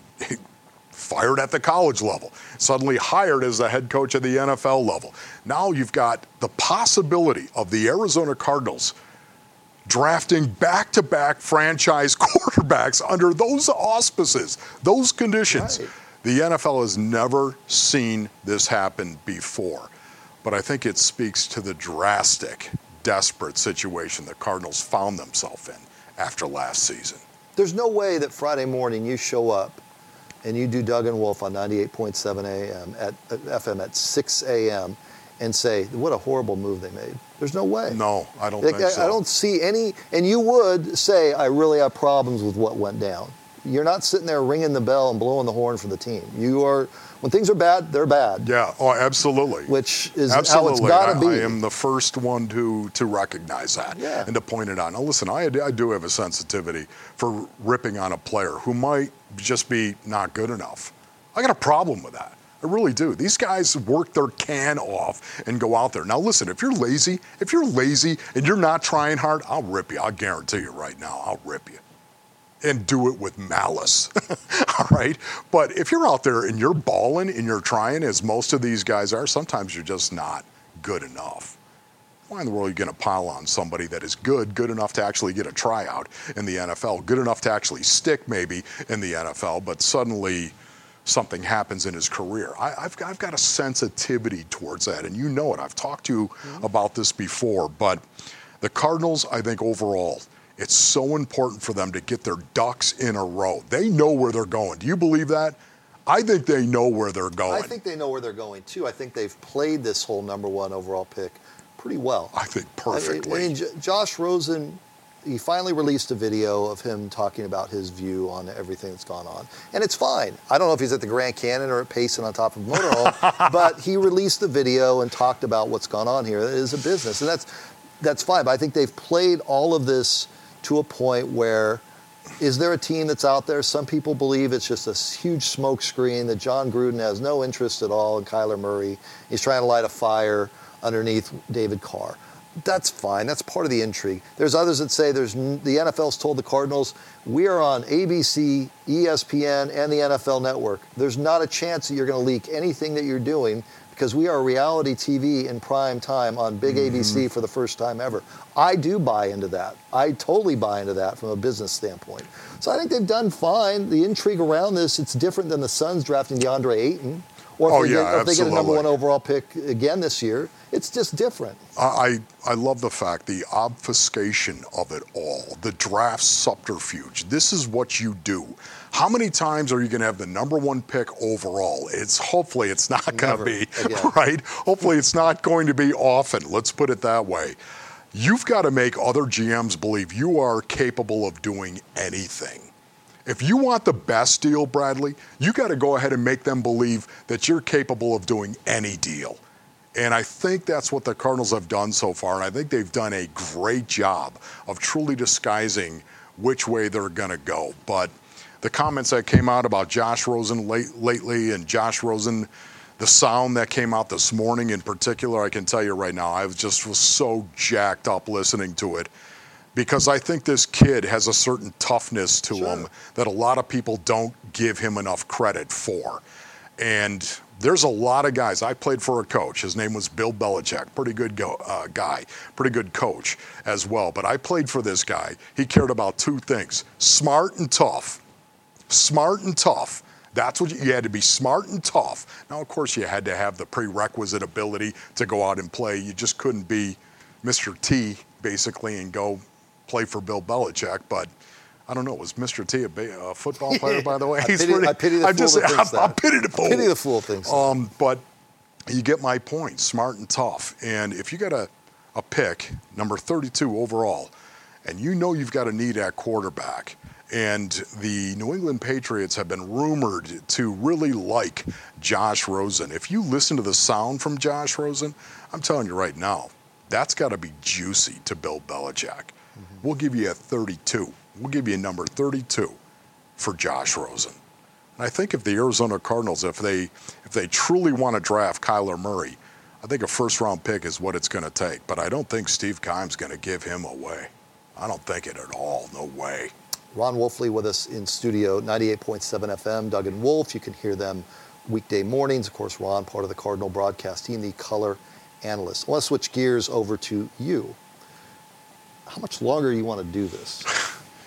fired at the college level, suddenly hired as the head coach at the N F L level. Now you've got the possibility of the Arizona Cardinals drafting back-to-back franchise quarterbacks under those auspices, those conditions. Right. The N F L has never seen this happen before, but I think it speaks to the drastic, desperate situation the Cardinals found themselves in after last season. There's no way that Friday morning you show up and you do Doug and Wolf on ninety-eight point seven A M at, at F M at six A M and say, what a horrible move they made. There's no way. No, I don't like, think I, so. I don't see any, and you would say, I really have problems with what went down. You're not sitting there ringing the bell and blowing the horn for the team. You are, when things are bad, they're bad. Yeah, oh, absolutely. Which is absolutely. how it's got to be. I, I am the first one to to recognize that yeah. and to point it out. Now, listen, I, I do have a sensitivity for ripping on a player who might just be not good enough. I got a problem with that. I really do. These guys work their can off and go out there. Now, listen, if you're lazy, if you're lazy and you're not trying hard, I'll rip you. I'll guarantee you right now, I'll rip you. And do it with malice, all right? But if you're out there and you're balling and you're trying, as most of these guys are, sometimes you're just not good enough. Why in the world are you going to pile on somebody that is good, good enough to actually get a tryout in the N F L, good enough to actually stick maybe in the N F L, but suddenly something happens in his career? I, I've, I've got a sensitivity towards that, and you know it. I've talked to you mm-hmm. about this before, but the Cardinals, I think overall, it's so important for them to get their ducks in a row. They know where they're going. Do you believe that? I think they know where they're going. I think they know where they're going, too. I think they've played this whole number one overall pick pretty well. I think perfectly. I mean, I mean J- Josh Rosen, he finally released a video of him talking about his view on everything that's gone on. And it's fine. I don't know if he's at the Grand Canyon or at Payson on top of Motorhome, but he released the video and talked about what's gone on here. It is a business, and that's that's fine. But I think they've played all of this to a point where, is there a team that's out there? Some people believe it's just a huge smoke screen, that John Gruden has no interest at all in Kyler Murray. He's trying to light a fire underneath David Carr. That's fine. That's part of the intrigue. There's others that say there's the N F L's told the Cardinals, we are on A B C, E S P N, and the N F L Network. There's not a chance that you're going to leak anything that you're doing because we are reality T V in prime time on big mm-hmm. A B C for the first time ever. I do buy into that. I totally buy into that from a business standpoint. So I think they've done fine. The intrigue around this, it's different than the Suns drafting DeAndre Ayton. Or if, oh, they, yeah, get, or if they get a number absolutely. one overall pick again this year, it's just different. I, I love the fact, the obfuscation of it all, the draft subterfuge. This is what you do. How many times are you going to have the number one pick overall? It's hopefully it's not going to be, again. right? Hopefully it's not going to be often. Let's put it that way. You've got to make other G Ms believe you are capable of doing anything. If you want the best deal, Bradley, you got to go ahead and make them believe that you're capable of doing any deal. And I think that's what the Cardinals have done so far, and I think they've done a great job of truly disguising which way they're going to go. But the comments that came out about Josh Rosen late, lately and Josh Rosen, the sound that came out this morning in particular, I can tell you right now, I just was so jacked up listening to it. Because I think this kid has a certain toughness to sure. him that a lot of people don't give him enough credit for. And there's a lot of guys. I played for a coach. His name was Bill Belichick. Pretty good go, uh, guy. Pretty good coach as well. But I played for this guy. He cared about two things. Smart and tough. Smart and tough. That's what you, you had to be, smart and tough. Now, of course, you had to have the prerequisite ability to go out and play. You just couldn't be Mister T, basically, and go play for Bill Belichick, but I don't know. Was Mister T a, ba- a football player, by the way? I, pity, pretty, I pity the I fool just, that thinks I, I that. pity the fool. I pity the fool thinks um, But you get my point. Smart and tough. And if you got a, a pick, number thirty-two overall, and you know you've got a need at quarterback, and the New England Patriots have been rumored to really like Josh Rosen. If you listen to the sound from Josh Rosen, I'm telling you right now, that's got to be juicy to Bill Belichick. We'll give you a thirty-two. We'll give you a number thirty-two for Josh Rosen. And I think if the Arizona Cardinals, if they if they truly want to draft Kyler Murray, I think a first-round pick is what it's going to take. But I don't think Steve Keim's going to give him away. I don't think it at all. No way. Ron Wolfley with us in studio, ninety-eight point seven F M. Doug and Wolf, you can hear them weekday mornings. Of course, Ron, part of the Cardinal broadcast team, the color analyst. I want to switch gears over to you. How much longer do you want to do this?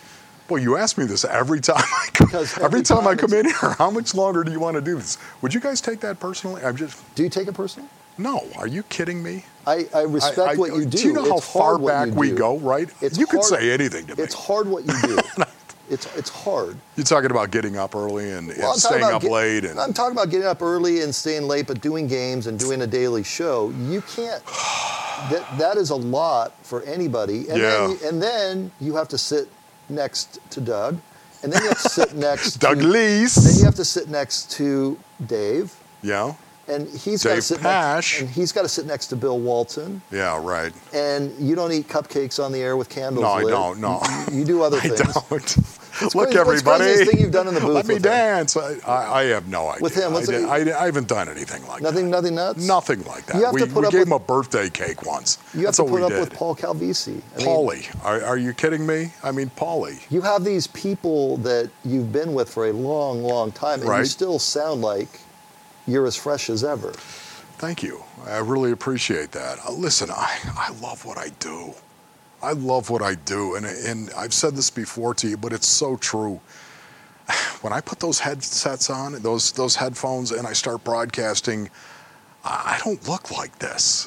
Well, you ask me this every time I come, Because every, every time, time I come in it's- here. How much longer do you want to do this? Would you guys take that personally? I'm just Do you take it personally? no. Are you kidding me? I, I respect I- I- what you do. Do you know how It's far hard what back you we do. go? Right? It's you could hard- say anything to me. It's hard what you do. it's it's hard. You're talking about getting up early and, and Well, I'm talking staying about up get- late, and I'm talking about getting up early and staying late, but doing games and doing a daily show. You can't. That that is a lot for anybody. And Yeah. Then, and then you have to sit next to Doug, and then you have to sit next Doug to Leese. Then you have to sit next to Dave, yeah, and he's got to Dave sit Pash. next. And he's got to sit next to Bill Walton. yeah, right. And you don't eat cupcakes on the air with candles No, I lit. don't. No, You, you do other I things. don't. Look, crazy- what's the everybody. craziest thing you've done in the booth Let me with him? dance. I, I, I have no idea. With him, I, what's did- it- I, I haven't done anything like Nothing, that. nothing nuts. Nothing like that. You have we to put we up gave with- him a birthday cake once. You have That's to what put we up did. with Paul Calvisi. I mean, Paulie, are, are you kidding me? I mean, Paulie. you have these people that you've been with for a long, long time, and you Right. still sound like you're as fresh as ever. Thank you. I really appreciate that. Uh, listen, I, I love what I do. I love what I do. And, and I've said this before to you, but it's so true. When I put those headsets on, those, those headphones, and I start broadcasting, I don't look like this.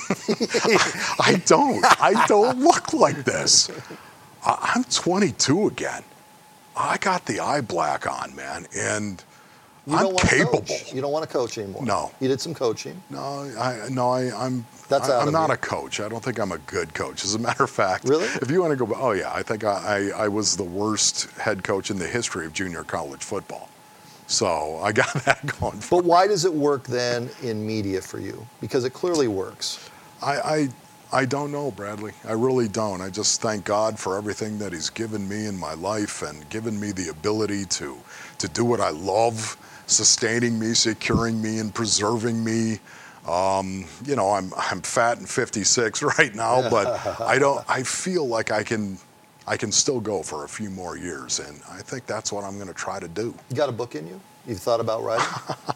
I, I don't. I don't look like this. I, I'm twenty-two again. I got the eye black on, man, and You I'm don't want to capable. coach. You don't want to coach anymore. No. You did some coaching. No, I no, I, I'm. That's I, out I'm of not you. a coach. I don't think I'm a good coach. As a matter of fact, Really? If you want to go, oh yeah, I think I, I, I was the worst head coach in the history of junior college football. So I got that going. For But why does it work then in media for you? Because it clearly works. I, I I don't know, Bradley. I really don't. I just thank God for everything that He's given me in my life and given me the ability to to do what I love, sustaining me, securing me, and preserving me. Um, you know, I'm I'm fat and fifty-six right now, but I don't. I feel like I can I can still go for a few more years, and I think that's what I'm going to try to do. You got a book in you? You've thought about writing?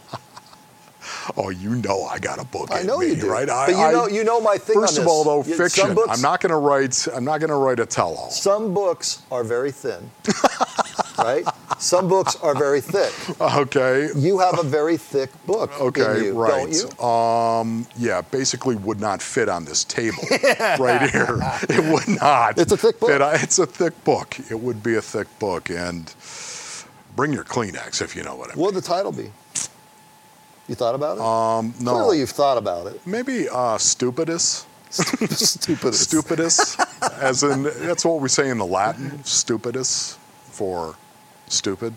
Oh, you know I got a book I in know me, you do. right? But you know, you know my thing on First of this. all, though, You- fiction. Some books, I'm not going to write. I'm not going to write a tell-all. Some books are very thin, right? Some books are very thick. Okay. You have a very thick book Okay. in you, right. don't you? Um. Yeah. Basically, would not fit on this table right here. It would not. It's a thick book. Fit on- it's a thick book. It would be a thick book, and bring your Kleenex if you know what I mean. What would the title be? You thought about it? Um. No. Clearly, you've thought about it. Maybe uh, stupidus. Stupid. Stupidus, as in that's what we say in the Latin. Stupidus for stupid.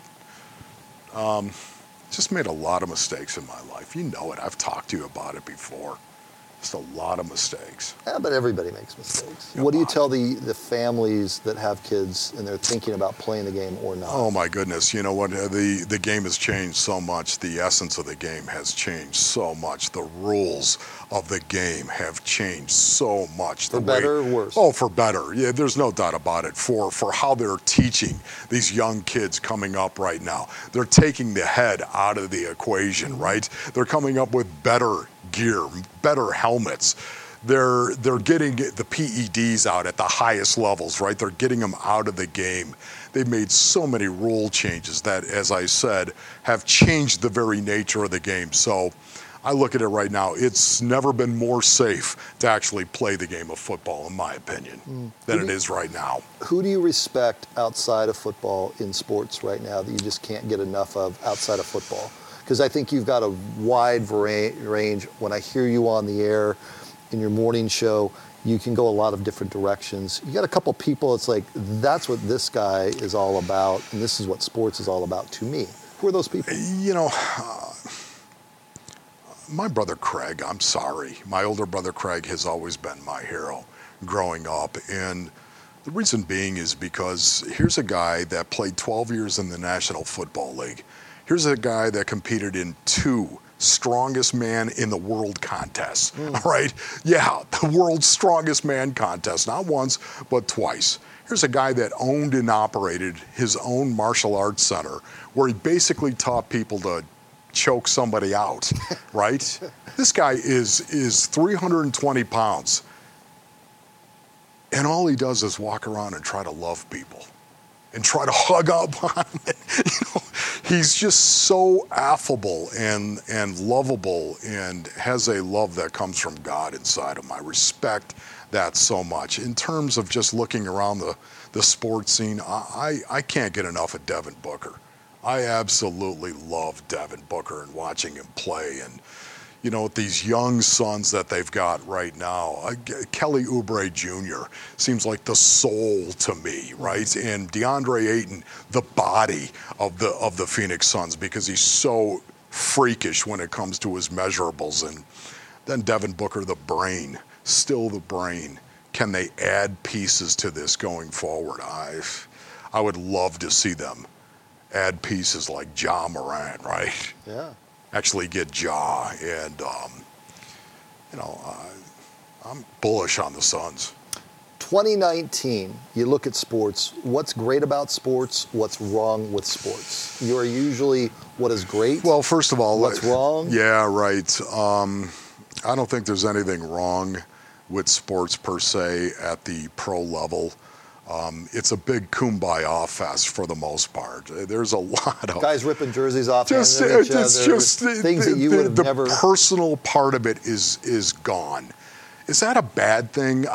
Um, just made a lot of mistakes in my life. You know it. I've talked to you about it before. Just a lot of mistakes. Yeah, but everybody makes mistakes. Yeah, What do you I- tell the, the families that have kids and they're thinking about playing the game or not? Oh my goodness! You know what? Uh, The the game has changed so much. The essence of the game has changed so much. The rules of the game have changed so much. For The way- better or worse? Oh, for better. Yeah, there's no doubt about it. For for how they're teaching these young kids coming up right now, they're taking the head out of the equation. Right? They're coming up with better gear, better helmets. They're they're getting the P E Ds out at the highest levels, right? They're getting them out of the game. They've made so many rule changes that, as I said, have changed the very nature of the game. So I look at it right now, it's never been more safe to actually play the game of football, in my opinion, Mm. than it is right now. Who do you respect outside of football in sports right now that you just can't get enough of outside of football? Because I think you've got a wide vari- range. When I hear you on the air in your morning show, you can go a lot of different directions. You got a couple people, it's like, that's what this guy is all about, and this is what sports is all about to me. Who are those people? You know, uh, my brother Craig, I'm sorry. My older brother Craig has always been my hero growing up. And the reason being is because here's a guy that played twelve years in the National Football League. Here's a guy that competed in two strongest man in the world contests. Mm. All right? Yeah, the world's strongest man contest. Not once, but twice. Here's a guy that owned and operated his own martial arts center where he basically taught people to choke somebody out, right? This guy is is three hundred twenty pounds. And all he does is walk around and try to love people. and try to hug up on him. You know, he's just so affable and and lovable and has a love that comes from God inside him. I respect that so much. In terms of just looking around the, the sports scene, I, I, I can't get enough of Devin Booker. I absolutely love Devin Booker and watching him play. And, you know, with these young sons that they've got right now, I, Kelly Oubre Junior seems like the soul to me, right? And DeAndre Ayton, the body of the of the Phoenix Suns, because he's so freakish when it comes to his measurables. And then Devin Booker, the brain, still the brain. Can they add pieces to this going forward? I, I would love to see them add pieces like Ja Morant, right? Yeah. Actually get Ja, and um, you know, uh, I'm bullish on the Suns. twenty nineteen, you look at sports. What's great about sports? What's wrong with sports? You are usually what is great. Well, first of all, what's wrong? Yeah, right. Um, I don't think there's anything wrong with sports per se at the pro level. Um, it's a big kumbaya fest for the most part. There's a lot of guys ripping jerseys off. Just, each it's other, just things the, that you the, would have the never. The personal part of it is is gone. Is that a bad thing?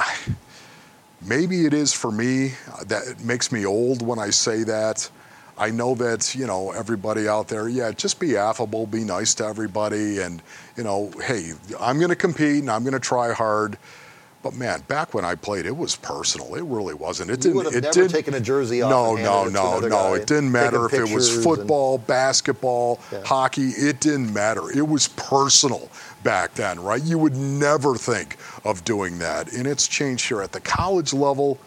Maybe it is for me. That it makes me old when I say that. I know that, you know, everybody out there, yeah, just be affable, be nice to everybody, and, you know, hey, I'm going to compete and I'm going to try hard. But man, back when I played, it was personal. It really wasn't. It you didn't. would have it never didn't, taken a jersey off. No, and no, handed it to no, another no. guy, It didn't matter if it was football, and, basketball, yeah. hockey. It didn't matter. It was personal back then, right? You would never think of doing that, and it's changed here at the college level.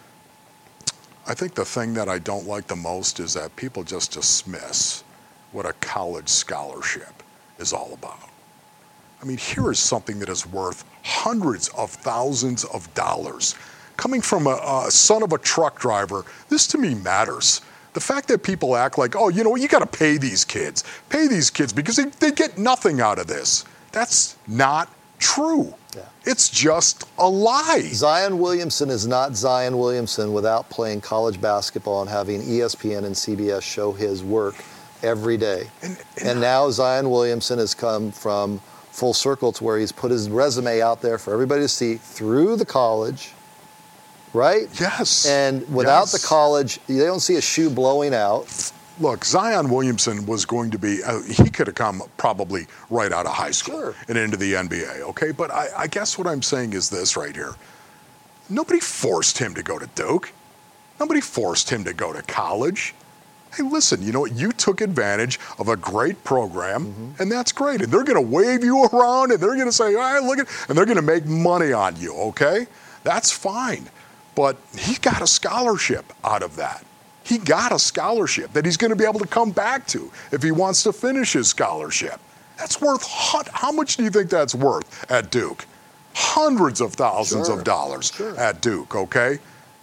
I think the thing that I don't like the most is that people just dismiss what a college scholarship is all about. I mean, here is something that is worth hundreds of thousands of dollars. Coming from a, a son of a truck driver, this to me matters. The fact that people act like, oh, you know what, you got to pay these kids. Pay these kids because they, they get nothing out of this. That's not true. Yeah. It's just a lie. Zion Williamson is not Zion Williamson without playing college basketball and having E S P N and C B S show his work every day. And, and, and now Zion Williamson has come from full circle to where he's put his resume out there for everybody to see through the college, right? Yes. And without yes. the college, they don't see a shoe blowing out. Look, Zion Williamson was going to be, uh, he could have come probably right out of high school Sure. and into the N B A, okay? But I, I guess what I'm saying is this right here. Nobody forced him to go to Duke. Nobody forced him to go to college. Hey, listen, you know what? You took advantage of a great program, mm-hmm. and that's great. And they're going to wave you around, and they're going to say, all right, look at, and they're going to make money on you, okay? That's fine. But he got a scholarship out of that. He got a scholarship that he's going to be able to come back to if he wants to finish his scholarship. That's worth, how much do you think that's worth at Duke? Hundreds of thousands Sure. of dollars Sure. at Duke, okay?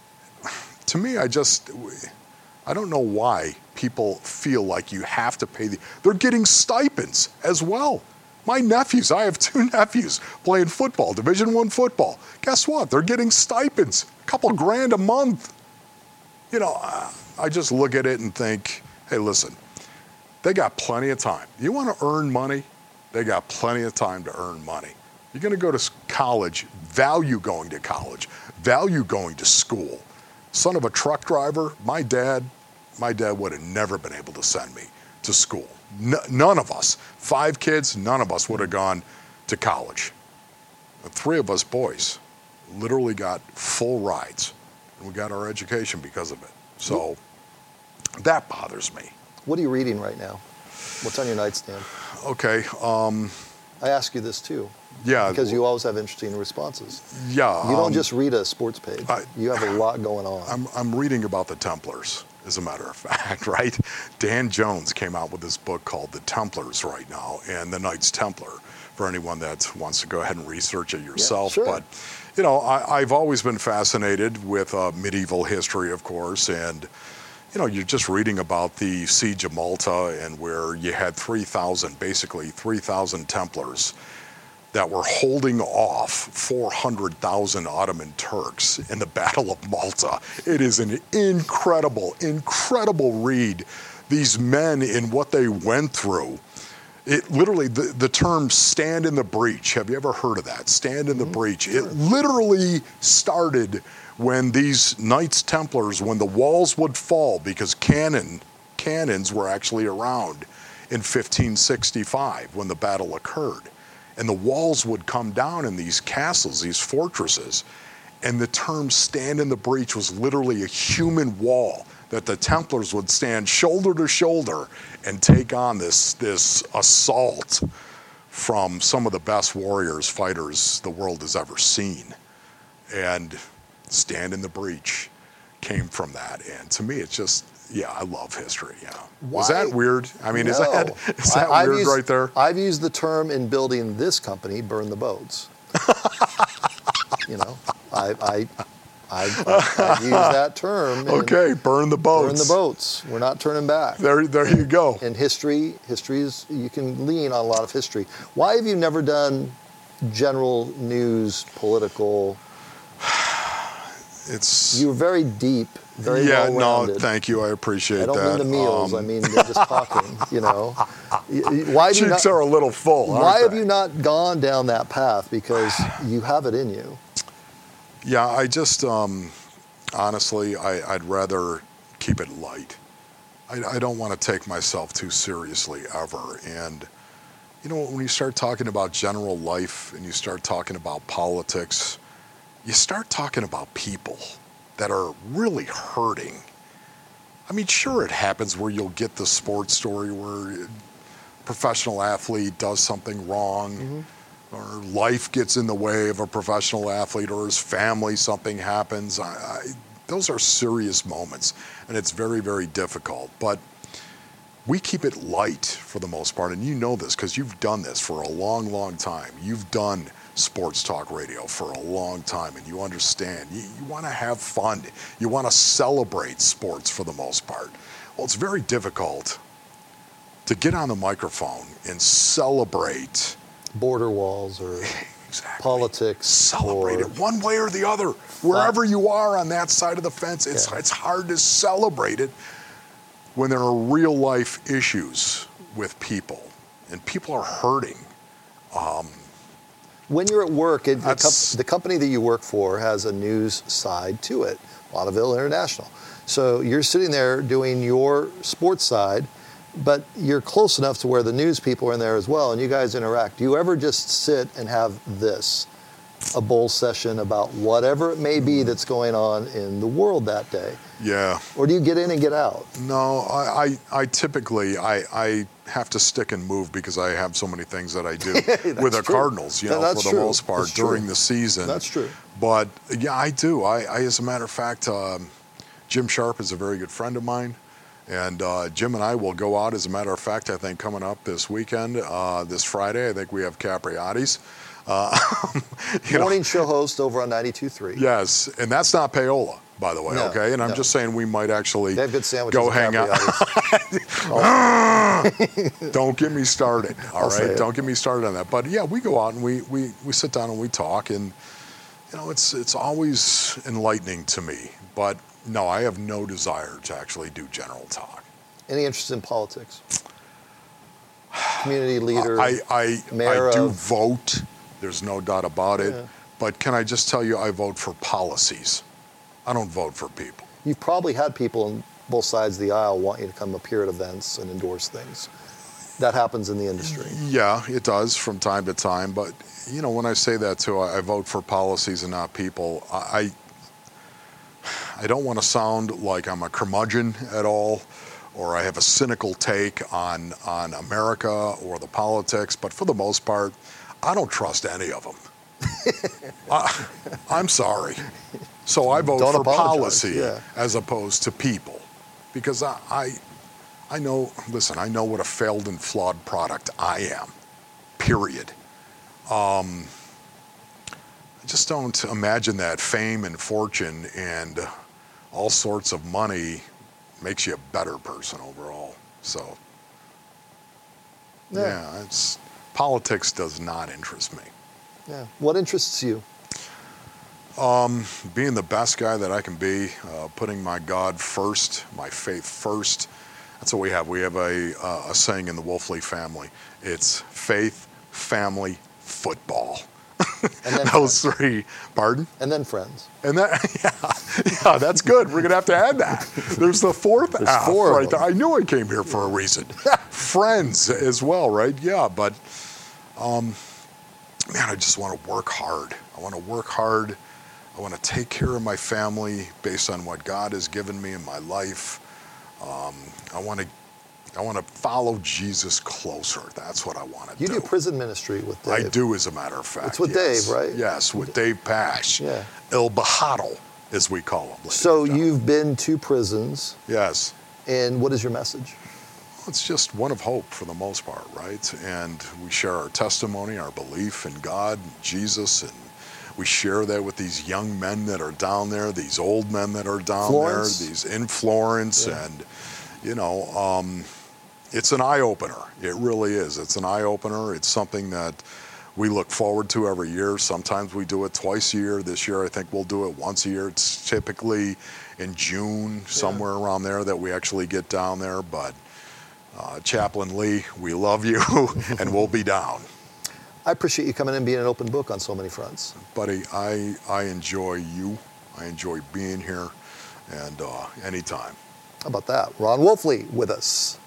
To me, I just, I don't know why people feel like you have to pay the, they're getting stipends as well. My nephews, I have two nephews playing football, Division One football. Guess what? They're getting stipends, a couple grand a month. You know, I just look at it and think, hey, listen, they got plenty of time. You want to earn money? They got plenty of time to earn money. You're going to go to college, value going to college, value going to school. Son of a truck driver, my dad, my dad would have never been able to send me to school. N- none of us, five kids, none of us would have gone to college. The three of us boys literally got full rides. We got our education because of it. So that bothers me. What are you reading right now? What's on your nightstand? Okay. Um, I ask you this too. Yeah. Because you always have interesting responses. Yeah. You don't um, just read a sports page. I, you have a lot going on. I'm, I'm reading about the Templars, as a matter of fact, right? Dan Jones came out with this book called The Templars right now, and the Knights Templar, for anyone that wants to go ahead and research it yourself. Yeah, sure. But, you know, I, I've always been fascinated with uh, medieval history, of course, and, you know, you're just reading about the Siege of Malta and where you had three thousand, basically three thousand Templars that were holding off four hundred thousand Ottoman Turks in the Battle of Malta. It is an incredible, incredible read. These men in what they went through. It literally, the, the term stand in the breach, have you ever heard of that? Stand in the mm-hmm. breach. It literally started when these Knights Templars, when the walls would fall, because cannon, cannons were actually around in fifteen sixty-five when the battle occurred. And the walls would come down in these castles, these fortresses. And the term stand in the breach was literally a human wall that the Templars would stand shoulder to shoulder and take on this, this assault from some of the best warriors, fighters the world has ever seen. And stand in the breach came from that. And to me, it's just, yeah, I love history, yeah. Why? Was that weird? I mean, no. is that, is that I, weird used, right there? I've used the term in building this company, burn the boats. You know, I, I, I, I, I use that term. Okay, burn the boats. Burn the boats. We're not turning back. There, there you go. And history, history is, you can lean on a lot of history. Why have you never done general news, political? It's You're very deep, very yeah, well-rounded. no, thank you. I appreciate I don't that. mean the meals. Um, I mean just talking. You know, why do you cheeks not, are a little full. Why have they? you not gone down that path? Because you have it in you. Yeah, I just um, honestly, I, I'd rather keep it light. I, I don't want to take myself too seriously ever. And you know, when you start talking about general life and you start talking about politics, you start talking about people that are really hurting. I mean, sure, it happens where you'll get the sports story where a professional athlete does something wrong, mm-hmm. or life gets in the way of a professional athlete, or his family, something happens. I, I, those are serious moments, and it's very, very difficult. But we keep it light for the most part, and you know this because you've done this for a long, long time. You've done sports talk radio for a long time, and you understand. You, you want to have fun. You want to celebrate sports for the most part. Well, it's very difficult to get on the microphone and celebrate border walls or exactly. politics. Celebrate or it one way or the other. Wherever you are on that side of the fence, it's, yeah. it's hard to celebrate it when there are real life issues with people, and people are hurting. Um, When you're at work, it, the, com- That's- the company that you work for has a news side to it, Lauderdale International. So you're sitting there doing your sports side, but you're close enough to where the news people are in there as well, and you guys interact. Do you ever just sit and have this, a bull session about whatever it may be that's going on in the world that day? yeah. Or do you get in and get out? No, I, I, I typically, I, I have to stick and move because I have so many things that I do with the true. Cardinals, you That- know, that's for the true. most part That's true. during the season. That's true. But yeah, I do. I, I as a matter of fact, um, Jim Sharp is a very good friend of mine. And uh, Jim and I will go out, as a matter of fact, I think coming up this weekend, uh, this Friday, I think we have Capriati's. Uh, you Morning know, show host over on ninety-two point three. yes, and that's not payola, by the way, No, okay? And I'm no. just saying we might actually They have good sandwiches. go at hang out. Capriati's. Don't get me started, all I'll say right? it. Don't get me started on that. But yeah, we go out and we, we, we sit down and we talk, and you know, it's it's always enlightening to me. But no, I have no desire to actually do general talk. Any interest in politics? Community leader? I I, mayor I do of- vote. There's no doubt about it. Yeah. But can I just tell you, I vote for policies. I don't vote for people. You've probably had people on both sides of the aisle want you to come appear at events and endorse things. That happens in the industry. Yeah, it does from time to time. But, you know, when I say that too, I, I vote for policies and not people. I, I don't want to sound like I'm a curmudgeon at all, or I have a cynical take on, on America or the politics. But for the most part, I don't trust any of them. I, I'm sorry. So I vote Don't for apologize, policy yeah. as opposed to people. Because I, I, I know, listen, I know what a failed and flawed product I am, period. Um, I just don't imagine that fame and fortune and all sorts of money makes you a better person overall. So, Yeah. yeah, it's, politics does not interest me. Yeah. What interests you? Um, being the best guy that I can be, uh, putting my God first, my faith first. That's what we have. We have a, uh, a saying in the Wolfley family. It's faith, family, football. And then Those friends. three. Pardon? And then friends. And that, yeah, yeah, that's good. We're gonna have to add that. There's the fourth There's F four of right there. them. I knew I came here for a reason. Friends as well, right? Yeah, but um, man, I just want to work hard. I want to work hard. I want to take care of my family based on what God has given me in my life. Um, I want to. I want to follow Jesus closer. That's what I want to You do. do prison ministry with Dave. I do, as a matter of fact. It's with yes. Dave, right? Yes, with Dave Pash. Yeah. El Bajado, as we call him. ladies So and gentlemen. you've been to prisons, Yes. and what is your message? It's just one of hope for the most part, right? And we share our testimony, our belief in God, Jesus, and we share that with these young men that are down there, these old men that are down Florence. there, these in Florence, Yeah. and, you know, um, it's an eye-opener. It really is. It's an eye-opener. It's something that we look forward to every year. Sometimes we do it twice a year. This year, I think we'll do it once a year. It's typically in June, somewhere around there, that we actually get down there. But uh, Chaplain Lee, we love you, and we'll be down. I appreciate you coming in and being an open book on so many fronts. Buddy, I, I enjoy you. I enjoy being here, and uh, anytime. How about that? Ron Wolfley with us.